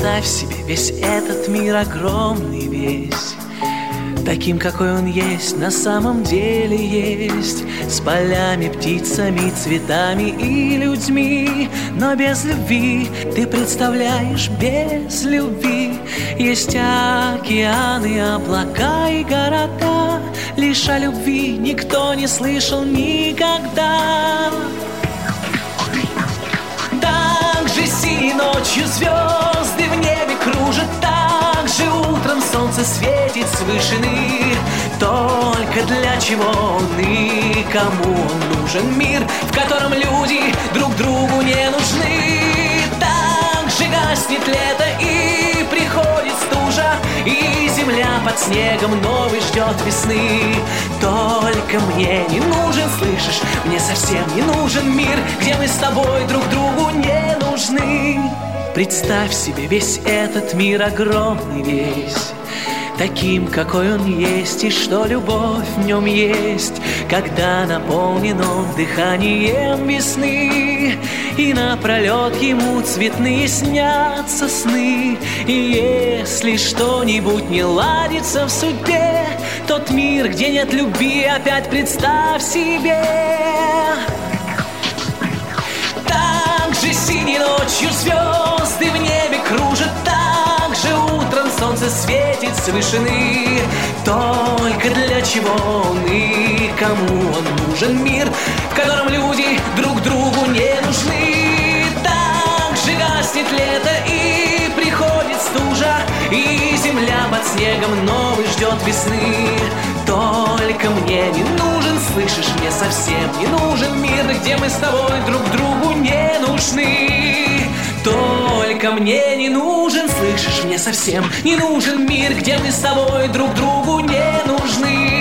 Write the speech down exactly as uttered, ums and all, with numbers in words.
Представь себе весь этот мир огромный весь, таким, какой он есть, на самом деле есть, с полями, птицами, цветами и людьми. Но без любви, ты представляешь, без любви есть океаны, облака и города. Лишь о любви никто не слышал никогда. Так же синей ночью звезды в небе кружат, так же утром солнце светит с вышины. Только для чего он и кому он нужен мир, в котором люди друг другу не нужны? Так же гаснет лето и приходит стужа, и земля под снегом новый ждет весны. Только мне не нужен, слышишь, мне совсем не нужен мир, где мы с тобой друг другу не нужны. Представь себе весь этот мир огромный весь, таким, какой он есть, и что любовь в нем есть, когда наполнен он дыханием весны, и напролет ему цветные снятся сны. И если что-нибудь не ладится в судьбе, тот мир, где нет любви, опять представь себе. Так же синей ночью звезды в небе кружат, так же утром солнце светит с вышины. Только для чего он и кому он нужен мир, в котором люди друг другу не нужны? Так же гаснет лето и приходит стужа, и земля под снегом новый ждет весны. Только мне не нужен, слышишь, мне совсем не нужен мир, где мы с тобой друг другу не нужны. Только мне не нужен, слышишь, мне совсем не нужен мир, где мы с тобой друг другу не нужны.